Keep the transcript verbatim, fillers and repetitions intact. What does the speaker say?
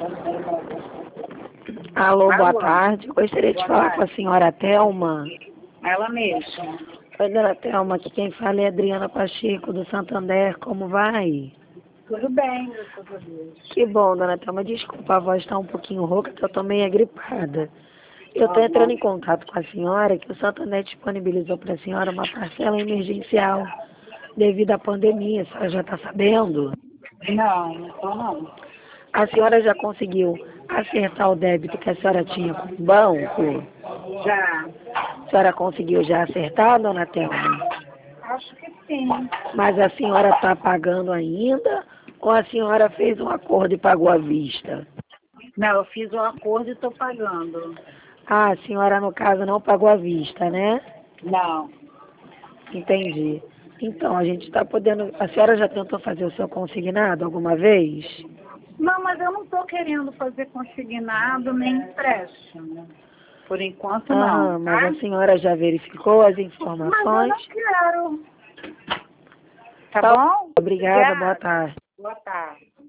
Alô, boa Alô. tarde. Gostaria de Boa falar tarde. com a senhora Thelma. Ela mesma. Oi, dona Thelma, aqui quem fala é Adriana Pacheco, do Santander. Como vai? Tudo bem, graças a Deus. Que bom, dona Thelma. Desculpa, a voz está um pouquinho rouca, que eu tô meio agripada. Eu estou Tá entrando bom. em contato com a senhora, que o Santander disponibilizou para a senhora uma parcela emergencial devido à pandemia. A senhora já está sabendo? Não, não tô não. A senhora já conseguiu acertar o débito que a senhora tinha com o banco? Já. A senhora conseguiu já acertar, dona Thelma? Acho que sim. Mas a senhora está pagando ainda ou a senhora fez um acordo e pagou à vista? Não, eu fiz o acordo e tô pagando. Ah, a senhora, no caso, não pagou à vista, né? Não. Entendi. Então, a gente está podendo... A senhora já tentou fazer o seu consignado alguma vez? Não, mas eu não tô querendo fazer consignado nem empréstimo. Por enquanto não, Aham, mas tá? a senhora já verificou as Mas eu informações? não quero. Tá Tá. bom? Obrigada, boa Obrigada. tarde. Boa tarde.